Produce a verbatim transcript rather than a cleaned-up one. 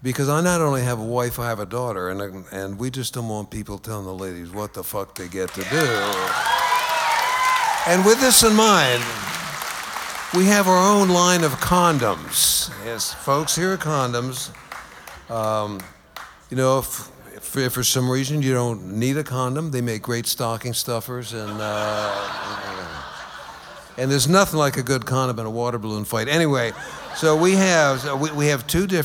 because I not only have a wife, I have a daughter, and and we just don't want people telling the ladies what the fuck they get to do. And with this in mind, we have our own line of condoms. Yes, folks, here are condoms. Um, you know, if, if for some reason you don't need a condom, they make great stocking stuffers, and uh, and there's nothing like a good condom in a water balloon fight. Anyway, so we have we, we have two different.